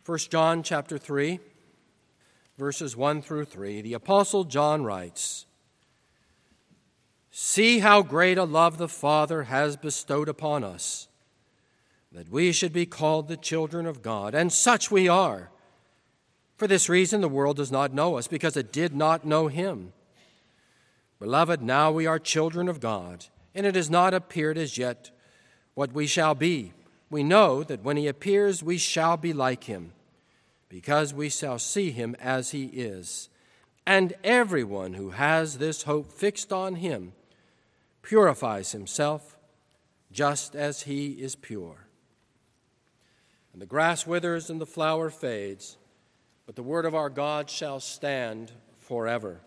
1 John chapter 3, verses 1 through 3, the Apostle John writes, "See how great a love the Father has bestowed upon us, that we should be called the children of God, and such we are. For this reason the world does not know us, because it did not know him. Beloved, now we are children of God, and it has not appeared as yet what we shall be. We know that when he appears, we shall be like him, because we shall see him as he is. And everyone who has this hope fixed on him purifies himself just as he is pure. And the grass withers and the flower fades, but the word of our God shall stand forever."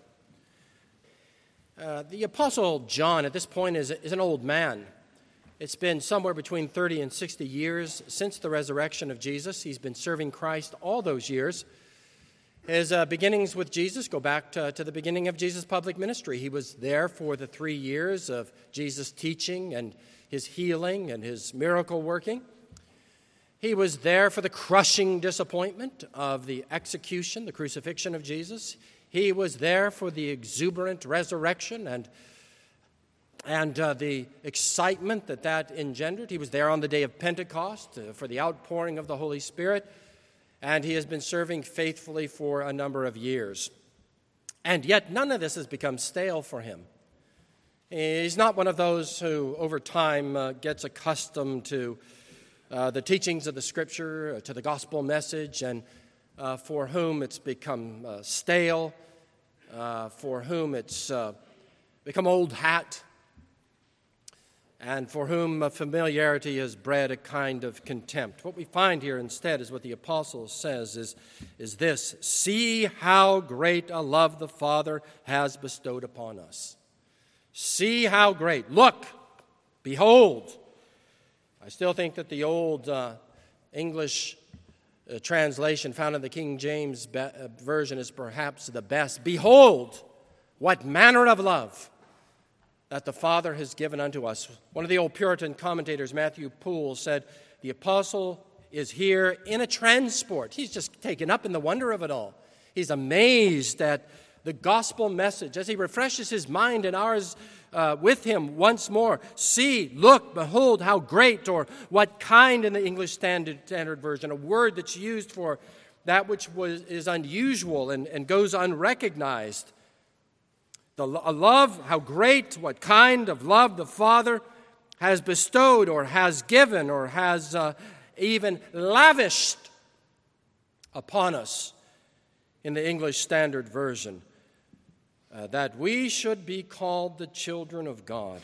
The Apostle John at this point is an old man. It's been somewhere between 30 and 60 years since the resurrection of Jesus. He's been serving Christ all those years. His beginnings with Jesus go back to the beginning of Jesus' public ministry. He was there for the 3 years of Jesus' teaching and his healing and his miracle working. He was there for the crushing disappointment of the execution, the crucifixion of Jesus. He was there for the exuberant resurrection and the excitement that engendered. He was there on the day of Pentecost for the outpouring of the Holy Spirit, and he has been serving faithfully for a number of years. And yet none of this has become stale for him. He's not one of those who over time gets accustomed to the teachings of the Scripture, to the gospel message, and for whom it's become stale, for whom it's become old hat, and for whom familiarity has bred a kind of contempt. What we find here instead is what the apostle says is this: "See how great a love the Father has bestowed upon us." See how great. Look, behold. I still think that the old English translation found in the King James Version is perhaps the best. "Behold, what manner of love that the Father has given unto us." One of the old Puritan commentators, Matthew Poole, said the apostle is here in a transport. He's just taken up in the wonder of it all. He's amazed at the gospel message as he refreshes his mind and ours with him once more. See, look, behold, how great, or what kind in the English Standard Version, a word that's used for that which is unusual and goes unrecognized. A love, how great, what kind of love the Father has bestowed or has given or has even lavished upon us in the English Standard Version, that we should be called the children of God.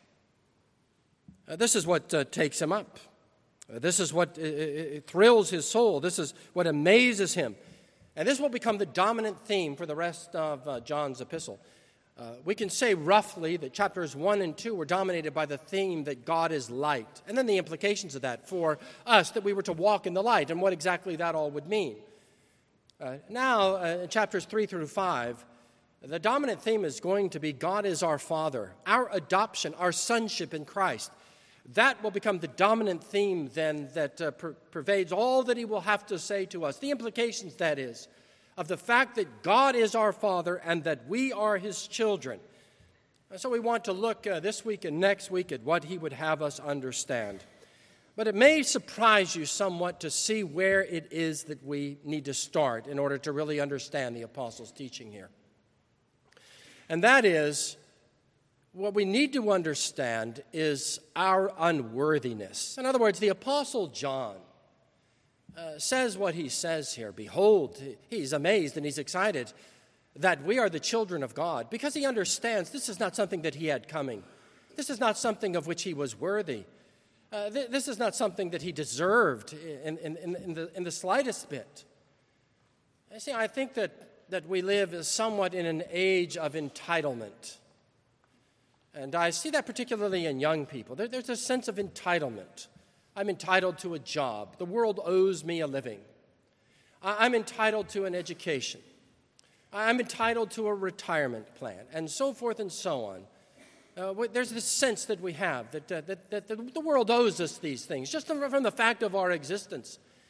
This is what takes him up. This is what thrills his soul. This is what amazes him. And this will become the dominant theme for the rest of John's epistle. We can say roughly that chapters 1 and 2 were dominated by the theme that God is light, and then the implications of that for us, that we were to walk in the light, and what exactly that all would mean. Now, in chapters 3 through 5, the dominant theme is going to be God is our Father, our adoption, our sonship in Christ. That will become the dominant theme then that pervades all that he will have to say to us. The implications, that is, of the fact that God is our Father and that we are his children. And so we want to look this week and next week at what he would have us understand. But it may surprise you somewhat to see where it is that we need to start in order to really understand the apostles' teaching here. And that is, what we need to understand is our unworthiness. In other words, the apostle John says what he says here. Behold, he's amazed and he's excited that we are the children of God, because he understands this is not something that he had coming. This is not something of which he was worthy. This is not something that he deserved in the slightest bit. You see, I think that we live somewhat in an age of entitlement. And I see that particularly in young people. There's a sense of entitlement. I'm entitled to a job. The world owes me a living. I'm entitled to an education. I'm entitled to a retirement plan, and so forth and so on. There's this sense that we have that the world owes us these things, just from the fact of our existence.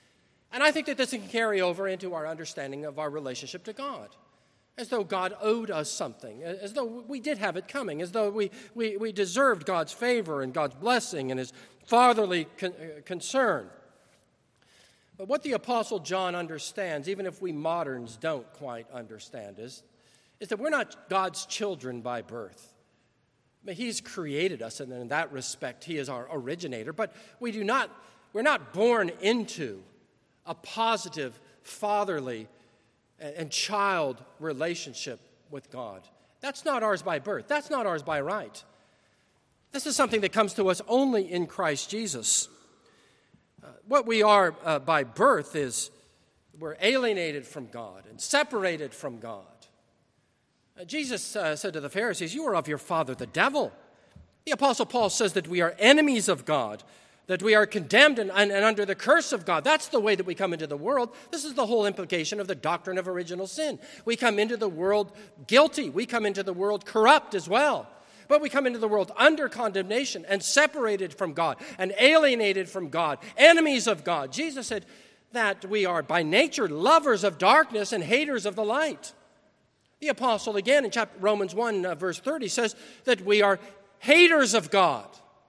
And I think that this can carry over into our understanding of our relationship to God, as though God owed us something, as though we did have it coming, as though we deserved God's favor and God's blessing and his fatherly concern. But what the Apostle John understands, even if we moderns don't quite understand, is that we're not God's children by birth. I mean, he's created us, and in that respect, he is our originator. But we're not born into a positive, fatherly, and child relationship with God. That's not ours by birth. That's not ours by right. This is something that comes to us only in Christ Jesus. What we are by birth is we're alienated from God and separated from God. Jesus said to the Pharisees, "You are of your father, the devil." The Apostle Paul says that we are enemies of God, that we are condemned and under the curse of God. That's the way that we come into the world. This is the whole implication of the doctrine of original sin. We come into the world guilty. We come into the world corrupt as well. But we come into the world under condemnation and separated from God and alienated from God, enemies of God. Jesus said that we are by nature lovers of darkness and haters of the light. The apostle again in Romans 1 verse 30 says that we are haters of God.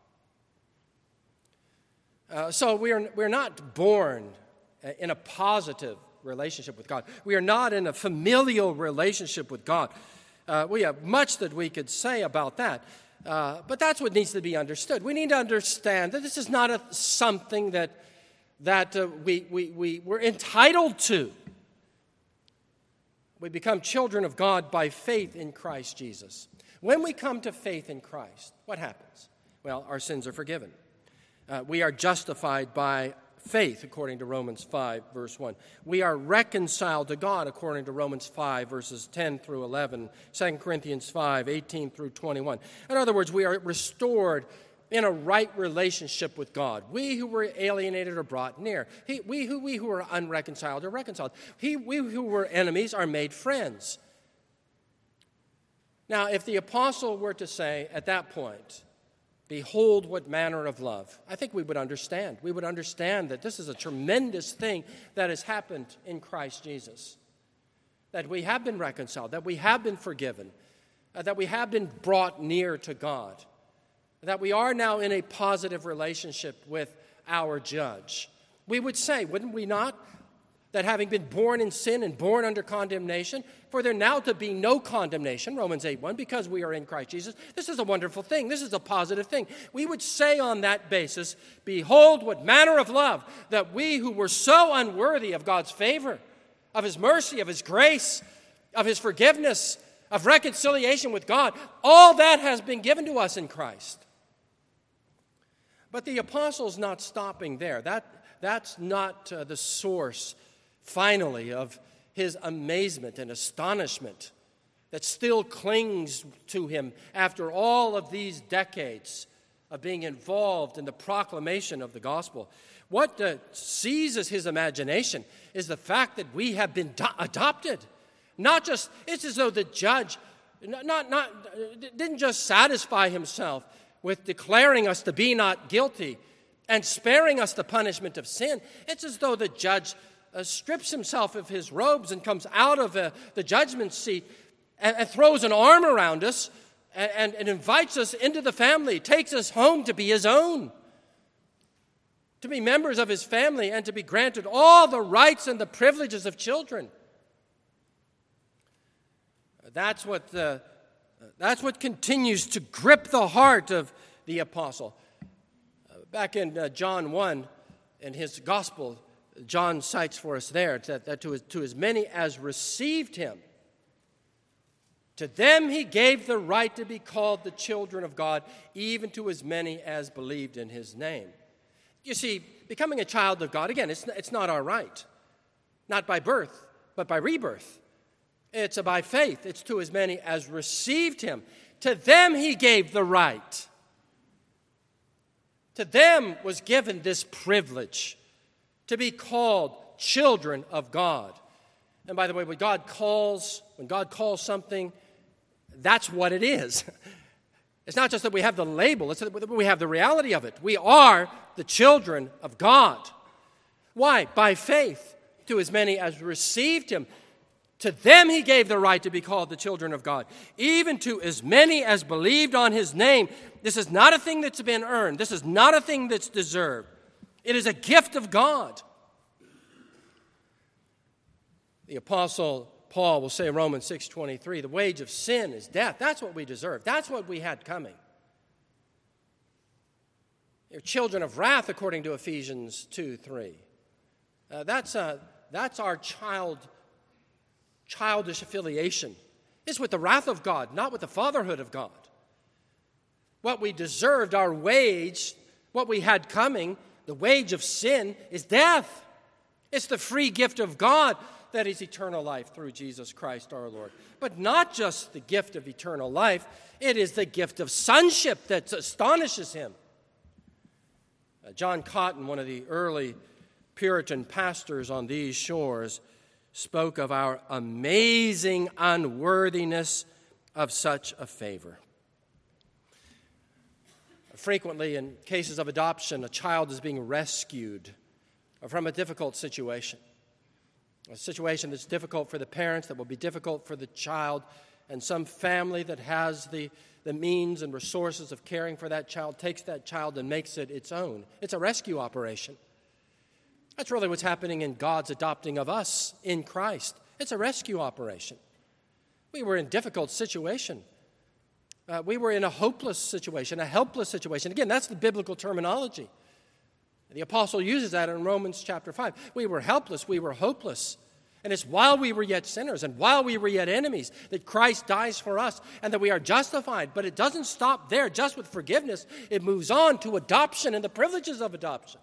So we're not born in a positive relationship with God. We are not in a familial relationship with God. We have much that we could say about that, but that's what needs to be understood. We need to understand that this is not something that we're entitled to. We become children of God by faith in Christ Jesus. When we come to faith in Christ, what happens? Well, our sins are forgiven. We are justified by faith, according to Romans 5, verse 1. We are reconciled to God, according to Romans 5, verses 10 through 11, 2 Corinthians 5, 18 through 21. In other words, we are restored in a right relationship with God. We who were alienated are brought near. We who were unreconciled are reconciled. We who were enemies are made friends. Now, if the apostle were to say at that point, "Behold what manner of love," I think we would understand. We would understand that this is a tremendous thing that has happened in Christ Jesus. That we have been reconciled, that we have been forgiven, that we have been brought near to God, that we are now in a positive relationship with our judge. We would say, wouldn't we not, that having been born in sin and born under condemnation, for there now to be no condemnation, Romans 8:1, because we are in Christ Jesus. This is a wonderful thing. This is a positive thing. We would say on that basis, "Behold what manner of love, that we who were so unworthy of God's favor, of his mercy, of his grace, of his forgiveness, of reconciliation with God, all that has been given to us in Christ." But the apostle's not stopping there. That's not the source, finally, of his amazement and astonishment that still clings to him after all of these decades of being involved in the proclamation of the gospel. What seizes his imagination is the fact that we have been adopted. Not just, it's as though the judge didn't just satisfy himself with declaring us to be not guilty and sparing us the punishment of sin. It's as though the judge strips himself of his robes and comes out of the judgment seat and throws an arm around us and invites us into the family, takes us home to be his own, to be members of his family and to be granted all the rights and the privileges of children. That's what continues to grip the heart of the apostle. Back in John 1, in his gospel, John cites for us there that to as many as received him, to them he gave the right to be called the children of God, even to as many as believed in his name. You see, becoming a child of God, again, it's not our right. Not by birth, but by rebirth. It's by faith. It's to as many as received him. To them he gave the right. To them was given this privilege to be called children of God. And by the way, when God calls something, that's what it is. It's not just that we have the label, it's that we have the reality of it. We are the children of God. Why? By faith. To as many as received him, to them he gave the right to be called the children of God, even to as many as believed on his name. This is not a thing that's been earned. This is not a thing that's deserved. It is a gift of God. The Apostle Paul will say in Romans 6:23, the wage of sin is death. That's what we deserve. That's what we had coming. You're children of wrath, according to Ephesians 2:3. That's our childish affiliation. It's with the wrath of God, not with the fatherhood of God. What we deserved, our wage, what we had coming, the wage of sin is death. It's the free gift of God that is eternal life through Jesus Christ our Lord. But not just the gift of eternal life, it is the gift of sonship that astonishes him. John Cotton, one of the early Puritan pastors on these shores, spoke of our amazing unworthiness of such a favor. Frequently, in cases of adoption, a child is being rescued from a difficult situation. A situation that's difficult for the parents, that will be difficult for the child, and some family that has the means and resources of caring for that child takes that child and makes it its own. It's a rescue operation. That's really what's happening in God's adopting of us in Christ. It's a rescue operation. We were in a difficult situation. We were in a hopeless situation, a helpless situation. Again, that's the biblical terminology. The apostle uses that in Romans chapter 5. We were helpless, we were hopeless. And it's while we were yet sinners and while we were yet enemies that Christ dies for us and that we are justified. But it doesn't stop there just with forgiveness. It moves on to adoption and the privileges of adoption.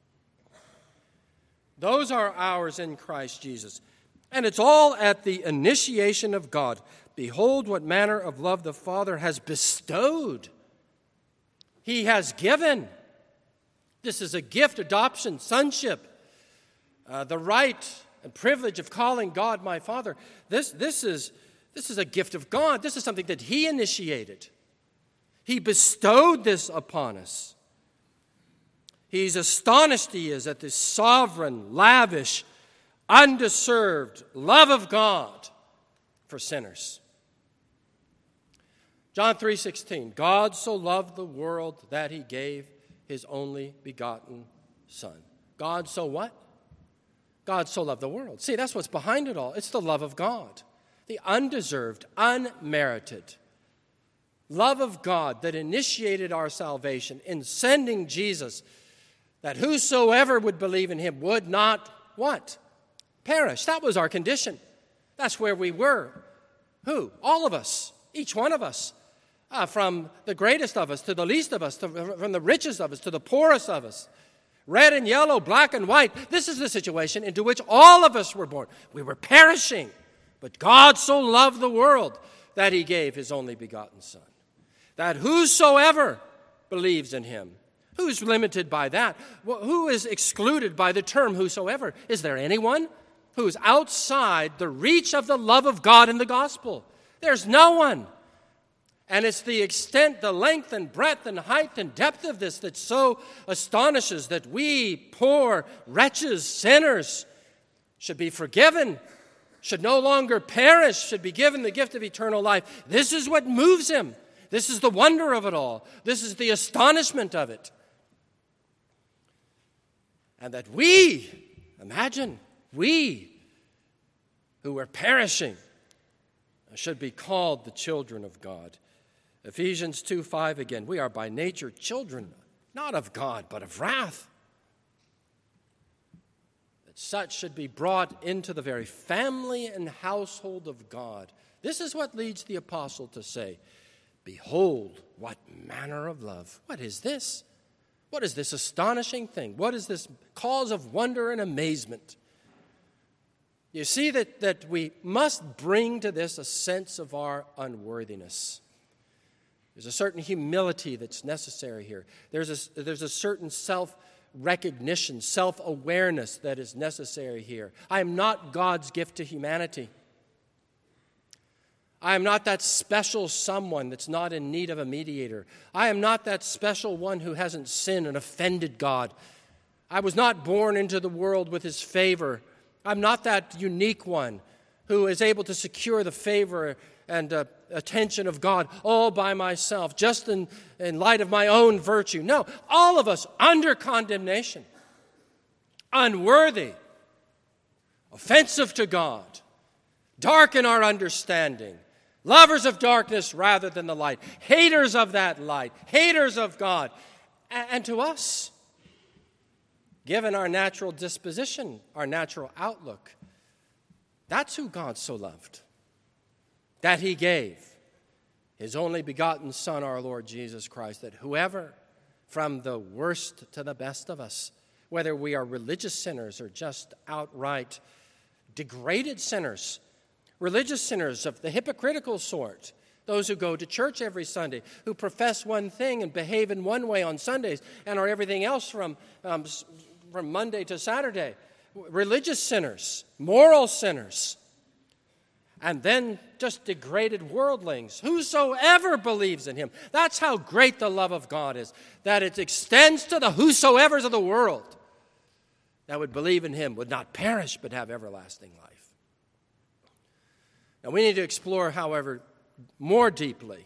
Those are ours in Christ Jesus. And it's all at the initiation of God. Behold, what manner of love the Father has bestowed. He has given. This is a gift, adoption, sonship, the right and privilege of calling God my Father. This is a gift of God. This is something that he initiated. He bestowed this upon us. He's astonished, he is, at this sovereign, lavish, undeserved love of God for sinners. John 3:16, God so loved the world that he gave his only begotten Son. God so what? God so loved the world. See, that's what's behind it all. It's the love of God. The undeserved, unmerited love of God that initiated our salvation in sending Jesus, that whosoever would believe in him would not, what? Perish. That was our condition. That's where we were. Who? All of us. Each one of us. From the greatest of us to the least of us, from the richest of us to the poorest of us. Red and yellow, black and white. This is the situation into which all of us were born. We were perishing. But God so loved the world that he gave his only begotten Son. That whosoever believes in him. Who's limited by that? Who is excluded by the term whosoever? Is there anyone who is outside the reach of the love of God in the gospel? There's no one. And it's the extent, the length and breadth and height and depth of this that so astonishes that we, poor, wretches, sinners, should be forgiven, should no longer perish, should be given the gift of eternal life. This is what moves him. This is the wonder of it all. This is the astonishment of it. And that we, imagine, we who were perishing should be called the children of God. Ephesians 2:5 again, we are by nature children, not of God, but of wrath. That such should be brought into the very family and household of God. This is what leads the apostle to say, behold, what manner of love. What is this? What is this astonishing thing? What is this cause of wonder and amazement? You see that we must bring to this a sense of our unworthiness. There's a certain humility that's necessary here. There's a certain self-recognition, self-awareness that is necessary here. I am not God's gift to humanity. I am not that special someone that's not in need of a mediator. I am not that special one who hasn't sinned and offended God. I was not born into the world with his favor. I'm not that unique one who is able to secure the favor and attention of God all by myself, just in light of my own virtue. No, all of us under condemnation, unworthy, offensive to God, dark in our understanding, lovers of darkness rather than the light, haters of that light, haters of God. And to us, given our natural disposition, our natural outlook, that's who God so loved, that he gave his only begotten Son, our Lord Jesus Christ, that whoever, from the worst to the best of us, whether we are religious sinners or just outright degraded sinners, religious sinners of the hypocritical sort, those who go to church every Sunday, who profess one thing and behave in one way on Sundays and are everything else from Monday to Saturday, religious sinners, moral sinners, and then just degraded worldlings, whosoever believes in him. That's how great the love of God is, that it extends to the whosoevers of the world that would believe in him, would not perish but have everlasting life. Now we need to explore, however, more deeply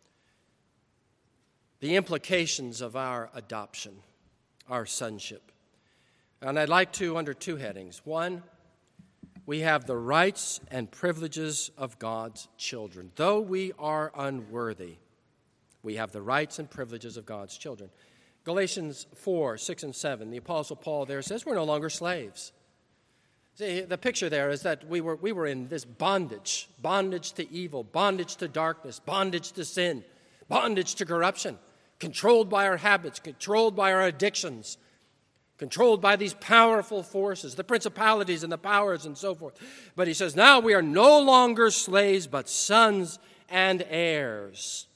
the implications of our adoption, our sonship. And I'd like to, under two headings. One, we have the rights and privileges of God's children. Though we are unworthy, we have the rights and privileges of God's children. Galatians 4, 6, and 7, the Apostle Paul there says we're no longer slaves. See, the picture there is that we were in this bondage to evil, bondage to darkness, bondage to sin, bondage to corruption, controlled by our habits, controlled by our addictions, controlled by these powerful forces, the principalities and the powers and so forth. But he says, now we are no longer slaves, but sons and heirs.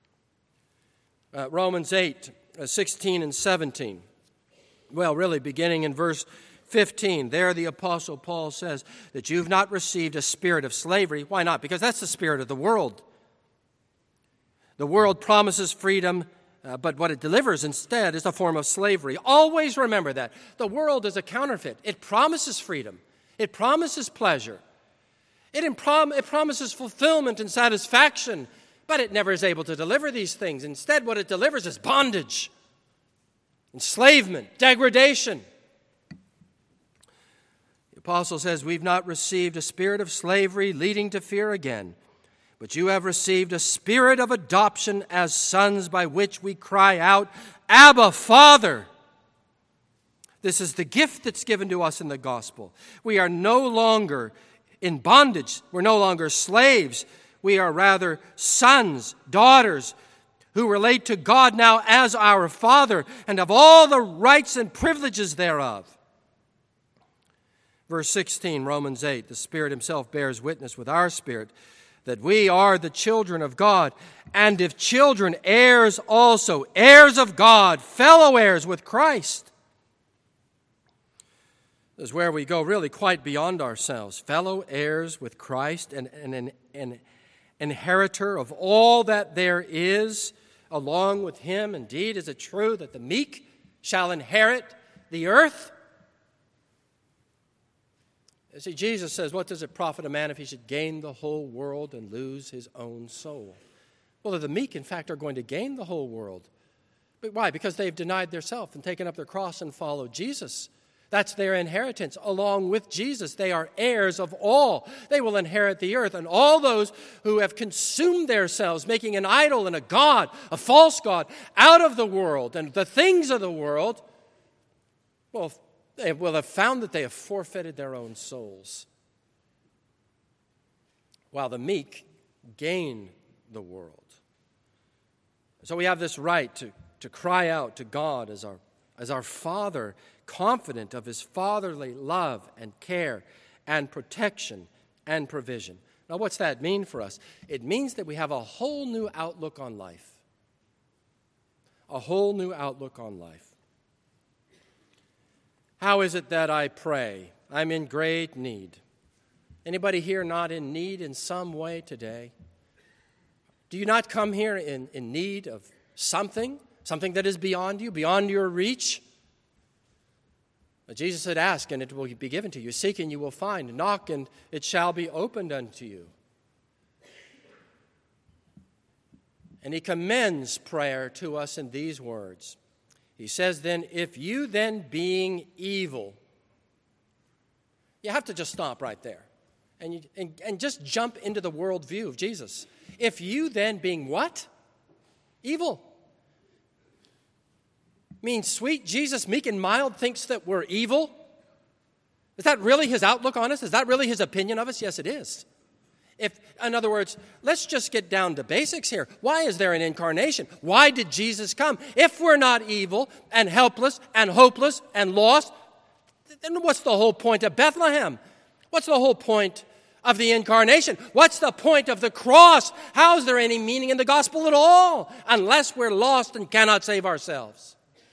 Romans 8, 16 and 17. Well, really, beginning in verse 15, there the Apostle Paul says that you've not received a spirit of slavery. Why not? Because that's the spirit of the world. The world promises freedom, but what it delivers instead is a form of slavery. Always remember that. The world is a counterfeit. It promises freedom. It promises pleasure. It promises fulfillment and satisfaction, but it never is able to deliver these things. Instead, what it delivers is bondage, enslavement, degradation. The apostle says, we've not received a spirit of slavery leading to fear again, but you have received a spirit of adoption as sons by which we cry out, Abba, Father. This is the gift that's given to us in the gospel. We are no longer in bondage. We're no longer slaves. We are rather sons, daughters, who relate to God now as our Father and have all the rights and privileges thereof. Verse 16, Romans 8, the Spirit himself bears witness with our spirit that we are the children of God, and if children, heirs also, heirs of God, fellow heirs with Christ. This is where we go really quite beyond ourselves, fellow heirs with Christ and an inheritor of all that there is along with him. Indeed, is it true that the meek shall inherit the earth? You see, Jesus says, what does it profit a man if he should gain the whole world and lose his own soul? Well, the meek, in fact, are going to gain the whole world. But why? Because they've denied their self and taken up their cross and followed Jesus. That's their inheritance. Along with Jesus, they are heirs of all. They will inherit the earth. And all those who have consumed themselves, making an idol and a god, a false god, out of the world and the things of the world, well, they will have found that they have forfeited their own souls, while the meek gain the world. So we have this right to cry out to God as our Father, confident of his fatherly love and care and protection and provision. Now, what's that mean for us? It means that we have a whole new outlook on life. A whole new outlook on life. How is it that I pray? I'm in great need. Anybody here not in need in some way today? Do you not come here in need of something that is beyond you, beyond your reach? Jesus said, ask and it will be given to you. Seek and you will find. Knock and it shall be opened unto you. And he commends prayer to us in these words. He says then, if you then being evil, you have to just stop right there and just jump into the worldview of Jesus. If you then being what? Evil. Means sweet Jesus, meek and mild, thinks that we're evil? Is that really his outlook on us? Is that really his opinion of us? Yes, it is. In other words, let's just get down to basics here. Why is there an incarnation? Why did Jesus come? If we're not evil and helpless and hopeless and lost, then what's the whole point of Bethlehem? What's the whole point of the incarnation? What's the point of the cross? How is there any meaning in the gospel at all unless we're lost and cannot save ourselves?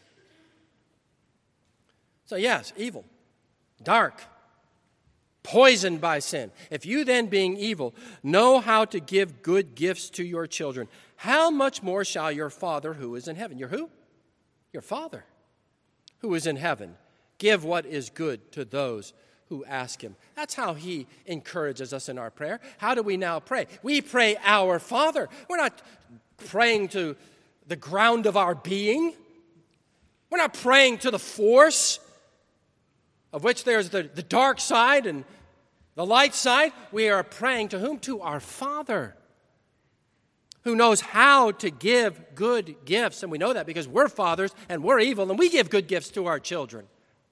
So yes, evil, dark, poisoned by sin. If you then, being evil, know how to give good gifts to your children, how much more shall your Father who is in heaven? Your who? Your Father who is in heaven give what is good to those who ask him. That's how he encourages us in our prayer. How do we now pray? We pray, our Father. We're not praying to the ground of our being. We're not praying to the force of which there's the dark side and the light side. We are praying to whom? To our Father, who knows how to give good gifts. And we know that because we're fathers and we're evil and we give good gifts to our children.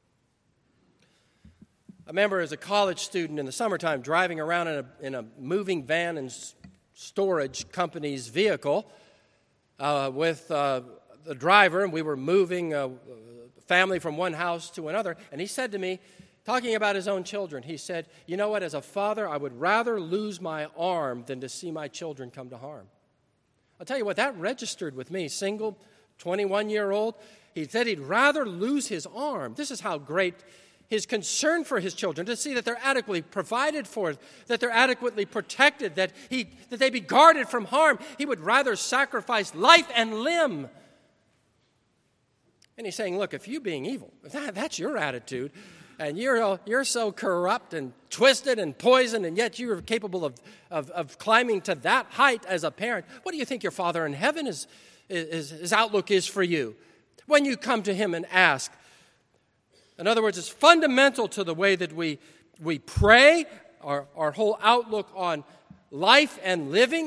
I remember as a college student in the summertime driving around in a moving van and storage company's vehicle with the driver, and we were moving family from one house to another, and he said to me, talking about his own children, he said, you know what, as a father, I would rather lose my arm than to see my children come to harm. I'll tell you what, that registered with me, single, 21-year-old. He said he'd rather lose his arm. This is how great his concern for his children, to see that they're adequately provided for, that they're adequately protected, that they be guarded from harm. He would rather sacrifice life and limb. And he's saying, look, if you being evil, if that's your attitude, and you're so corrupt and twisted and poisoned, and yet you're capable of climbing to that height as a parent, what do you think your Father in heaven his outlook is for you when you come to him and ask? In other words, it's fundamental to the way that we pray, our whole outlook on life and living.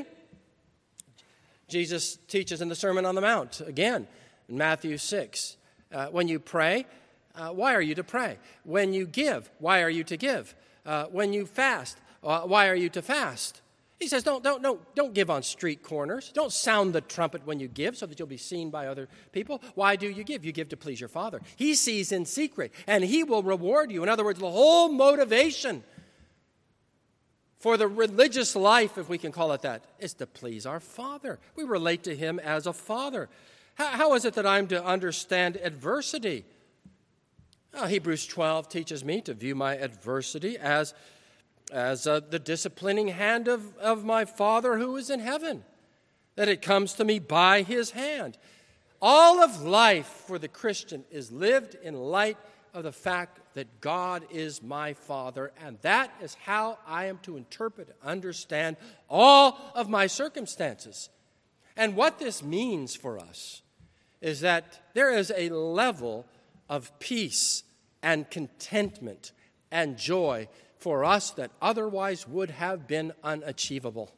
Jesus teaches in the Sermon on the Mount, again, in Matthew 6. When you pray, why are you to pray? When you give, why are you to give? When you fast, why are you to fast? He says, don't give on street corners. Don't sound the trumpet when you give so that you'll be seen by other people. Why do you give? You give to please your Father. He sees in secret, and he will reward you. In other words, the whole motivation for the religious life, if we can call it that, is to please our Father. We relate to him as a father. How is it that I'm to understand adversity? Hebrews 12 teaches me to view my adversity as the disciplining hand of my Father who is in heaven, that it comes to me by his hand. All of life for the Christian is lived in light of the fact that God is my Father, and that is how I am to interpret and understand all of my circumstances. And what this means for us is that there is a level of peace and contentment and joy for us that otherwise would have been unachievable.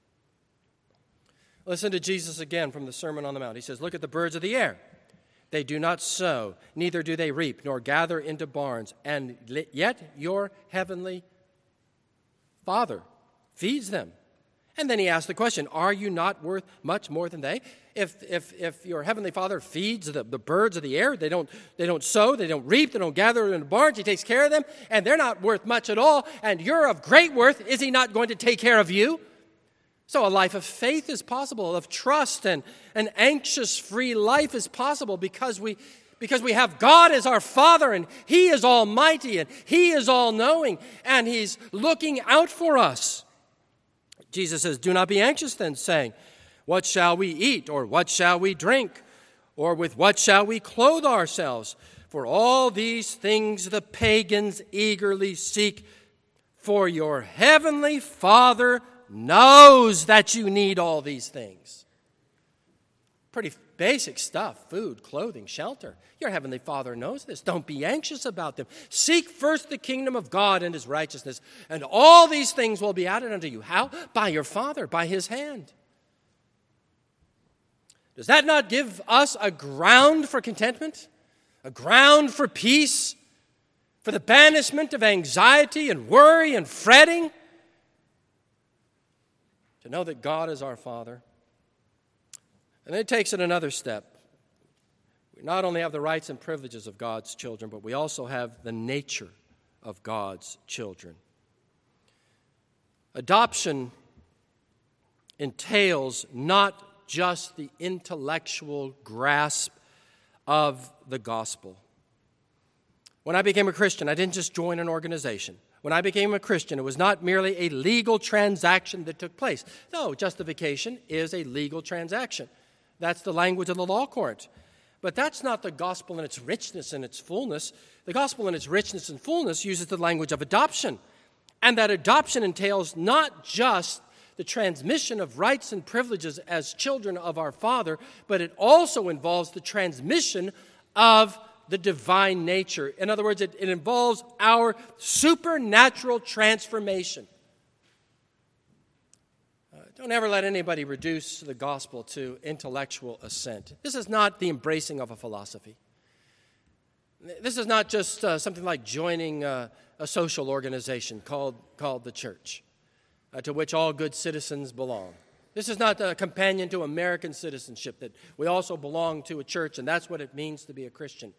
Listen to Jesus again from the Sermon on the Mount. He says, look at the birds of the air. They do not sow, neither do they reap, nor gather into barns, and yet your heavenly Father feeds them. And then he asked the question, are you not worth much more than they? If your heavenly Father feeds the birds of the air, they don't sow, they don't reap, they don't gather in the barns, he takes care of them, and they're not worth much at all, and you're of great worth, is he not going to take care of you? So a life of faith is possible, of trust, and an anxious-free life is possible because we have God as our Father, and he is almighty, and he is all-knowing, and he's looking out for us. Jesus says, do not be anxious then, saying, what shall we eat, or what shall we drink, or with what shall we clothe ourselves? For all these things the pagans eagerly seek, for your heavenly Father knows that you need all these things. Pretty basic stuff: food, clothing, shelter. Your heavenly Father knows this. Don't be anxious about them. Seek first the kingdom of God and his righteousness, and all these things will be added unto you. How? By your Father, by his hand. Does that not give us a ground for contentment? A ground for peace? For the banishment of anxiety and worry and fretting? To know that God is our Father. And then it takes it another step. We not only have the rights and privileges of God's children, but we also have the nature of God's children. Adoption entails not just the intellectual grasp of the gospel. When I became a Christian, I didn't just join an organization. When I became a Christian, it was not merely a legal transaction that took place. No, justification is a legal transaction. That's the language of the law court. But that's not the gospel in its richness and its fullness. The gospel in its richness and fullness uses the language of adoption. And that adoption entails not just the transmission of rights and privileges as children of our Father, but it also involves the transmission of the divine nature. In other words, it involves our supernatural transformation. Don't ever let anybody reduce the gospel to intellectual assent. This is not the embracing of a philosophy. This is not just something like joining a social organization called the church, to which all good citizens belong. This is not a companion to American citizenship, that we also belong to a church, and that's what it means to be a Christian.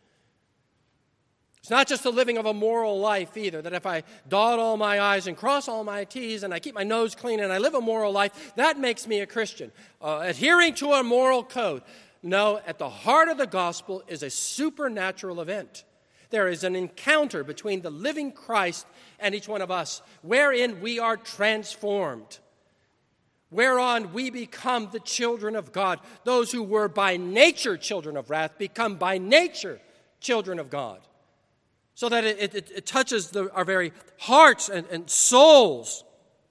It's not just the living of a moral life either, that if I dot all my I's and cross all my T's and I keep my nose clean and I live a moral life, that makes me a Christian. Adhering to a moral code. No, at the heart of the gospel is a supernatural event. There is an encounter between the living Christ and each one of us, wherein we are transformed, whereon we become the children of God. Those who were by nature children of wrath become by nature children of God. So that it touches our very hearts and souls.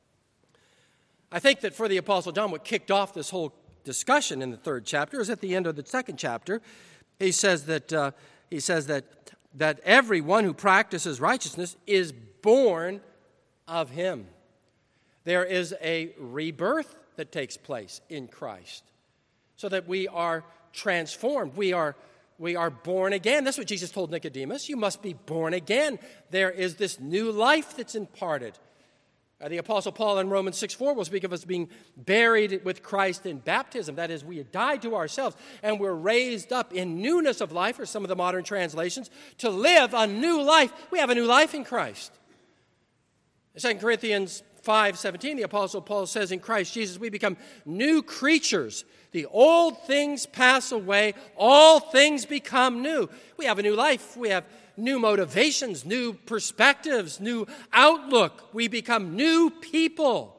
I think that for the Apostle John, what kicked off this whole discussion in the 3rd chapter is at the end of the 2nd chapter. He says that everyone who practices righteousness is born of him. There is a rebirth that takes place in Christ, so that we are transformed. We are born again. That's what Jesus told Nicodemus. You must be born again. There is this new life that's imparted. The Apostle Paul in Romans 6:4 will speak of us being buried with Christ in baptism. That is, we have died to ourselves and we're raised up in newness of life, or some of the modern translations, to live a new life. We have a new life in Christ. In 2 Corinthians 5:17, the Apostle Paul says, in Christ Jesus we become new creatures. The old things pass away, all things become new. We have a new life. We have new motivations, new perspectives, new outlook. We become new people,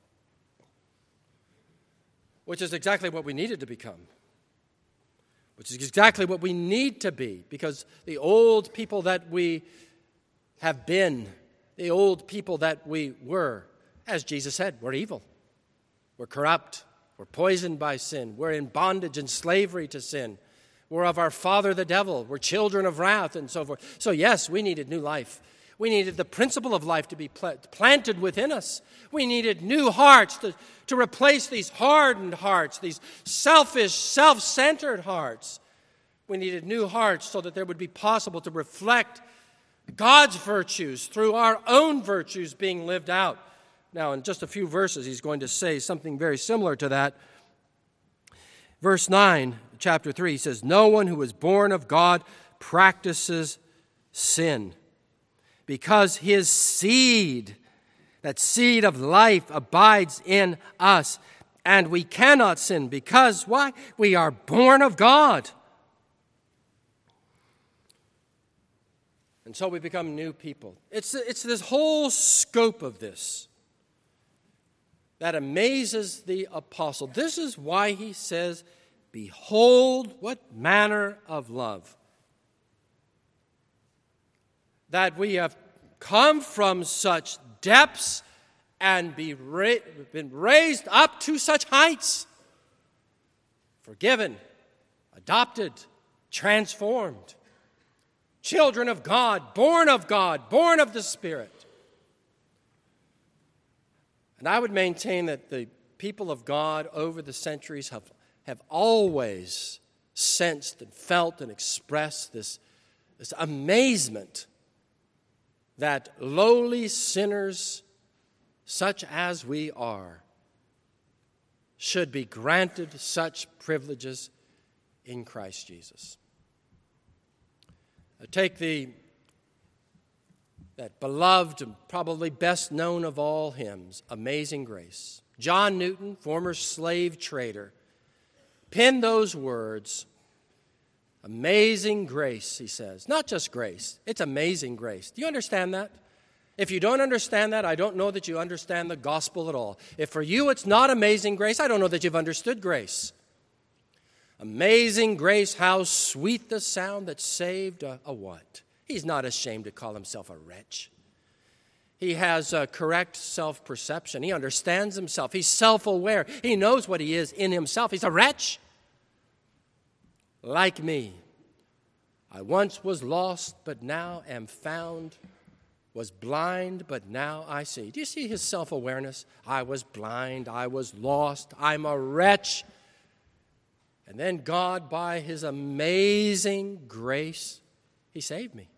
which is exactly what we needed to become, which is exactly what we need to be, because the old people that we have been, the old people that we were, as Jesus said, we're evil, we're corrupt, we're poisoned by sin. We're in bondage and slavery to sin. We're of our father, the devil. We're children of wrath and so forth. So yes, we needed new life. We needed the principle of life to be planted within us. We needed new hearts to replace these hardened hearts, these selfish, self-centered hearts. We needed new hearts so that there would be possible to reflect God's virtues through our own virtues being lived out. Now, in just a few verses, he's going to say something very similar to that. Verse 9, chapter 3, he says, no one who is born of God practices sin, because his seed, that seed of life, abides in us. And we cannot sin because, why? We are born of God. And so we become new people. It's this whole scope of this that amazes the apostle. This is why he says, behold, what manner of love that we have come from such depths and been raised up to such heights, forgiven, adopted, transformed, children of God, born of the Spirit. And I would maintain that the people of God over the centuries have always sensed and felt and expressed this amazement that lowly sinners such as we are should be granted such privileges in Christ Jesus. Take that beloved and probably best known of all hymns, Amazing Grace. John Newton, former slave trader, penned those words. Amazing grace, he says. Not just grace, it's amazing grace. Do you understand that? If you don't understand that, I don't know that you understand the gospel at all. If for you it's not amazing grace, I don't know that you've understood grace. Amazing grace, how sweet the sound that saved a what? He's not ashamed to call himself a wretch. He has a correct self-perception. He understands himself. He's self-aware. He knows what he is in himself. He's a wretch. Like me, I once was lost, but now am found, was blind, but now I see. Do you see his self-awareness? I was blind, I was lost, I'm a wretch. And then God, by his amazing grace, he saved me.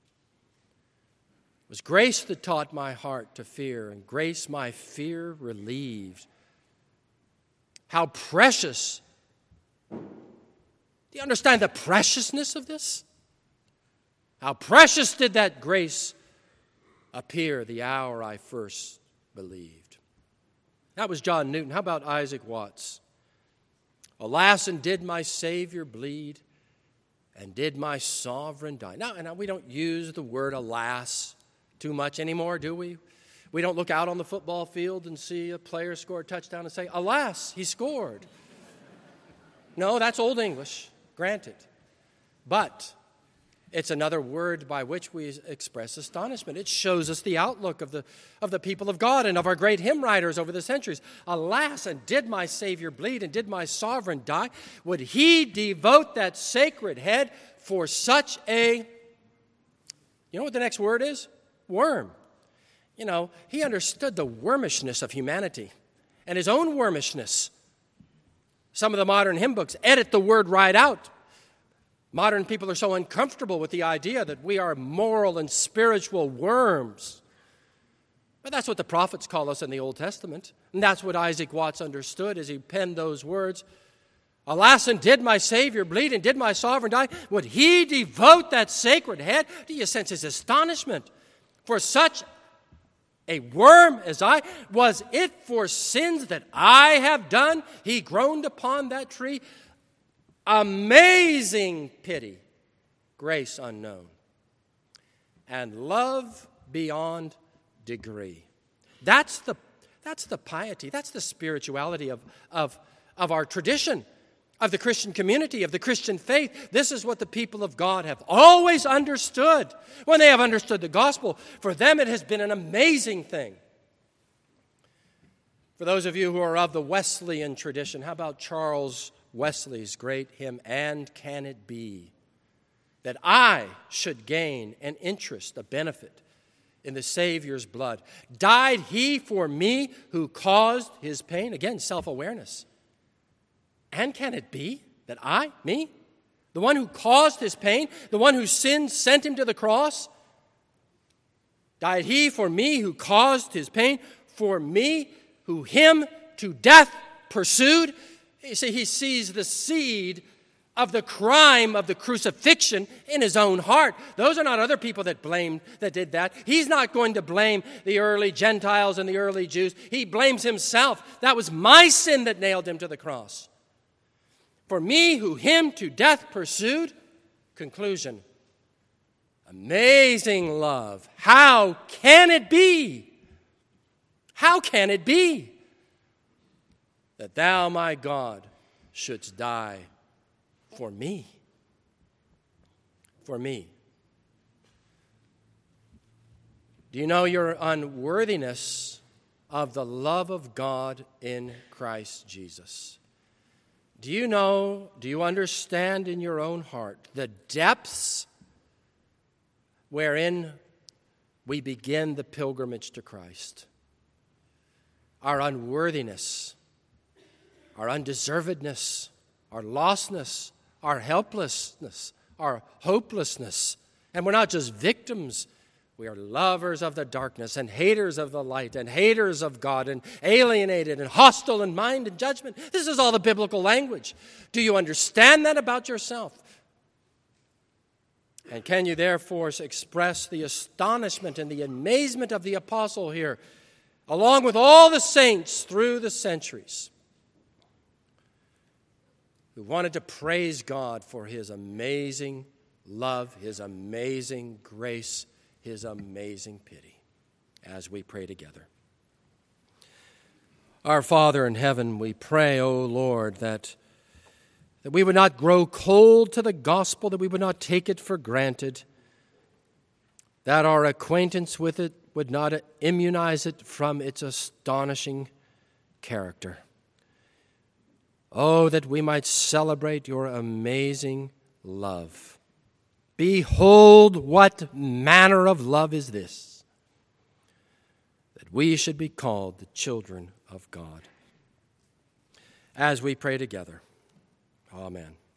It was grace that taught my heart to fear, and grace my fear relieved. How precious. Do you understand the preciousness of this? How precious did that grace appear the hour I first believed. That was John Newton. How about Isaac Watts? Alas, and did my Savior bleed, and did my sovereign die? Now we don't use the word alas too much anymore, do we? We don't look out on the football field and see a player score a touchdown and say, alas, he scored. No, that's Old English. Granted. But it's another word by which we express astonishment. It shows us the outlook of the people of God and of our great hymn writers over the centuries. Alas, and did my Savior bleed, and did my sovereign die? Would he devote that sacred head for such a, you know what the next word is? Worm. You know, he understood the wormishness of humanity and his own wormishness. Some of the modern hymn books edit the word right out. Modern people are so uncomfortable with the idea that we are moral and spiritual worms. But that's what the prophets call us in the Old Testament. And that's what Isaac Watts understood as he penned those words. Alas, and did my Savior bleed, and did my sovereign die? Would he devote that sacred head? Do you sense his astonishment? For such a worm as I, was it for sins that I have done? He groaned upon that tree. Amazing pity, grace unknown, and love beyond degree. That's the piety, that's the spirituality of our tradition, of the Christian community, of the Christian faith. This is what the people of God have always understood. When they have understood the gospel, for them it has been an amazing thing. For those of you who are of the Wesleyan tradition, how about Charles Wesley's great hymn, And Can It Be That I Should Gain an Interest, a benefit in the Savior's blood? Died he for me who caused his pain? Again, self-awareness. And can it be that I, me, the one who caused his pain, the one whose sin sent him to the cross, died he for me who caused his pain, for me who him to death pursued? You see, he sees the seed of the crime of the crucifixion in his own heart. Those are not other people that did that. He's not going to blame the early Gentiles and the early Jews. He blames himself. That was my sin that nailed him to the cross. For me who him to death pursued. Conclusion. Amazing love. How can it be? How can it be that thou, my God, shouldst die for me? For me. Do you know your unworthiness of the love of God in Christ Jesus? Do you understand in your own heart the depths wherein we begin the pilgrimage to Christ? Our unworthiness, our undeservedness, our lostness, our helplessness, our hopelessness. And we're not just victims. We are lovers of the darkness and haters of the light and haters of God and alienated and hostile in mind and judgment. This is all the biblical language. Do you understand that about yourself? And can you therefore express the astonishment and the amazement of the apostle here, along with all the saints through the centuries, who wanted to praise God for his amazing love, his amazing grace, his amazing pity, as we pray together. Our Father in heaven, we pray, O Lord, that we would not grow cold to the gospel, that we would not take it for granted, that our acquaintance with it would not immunize it from its astonishing character. Oh, that we might celebrate your amazing love. Behold, what manner of love is this, that we should be called the children of God. As we pray together, amen.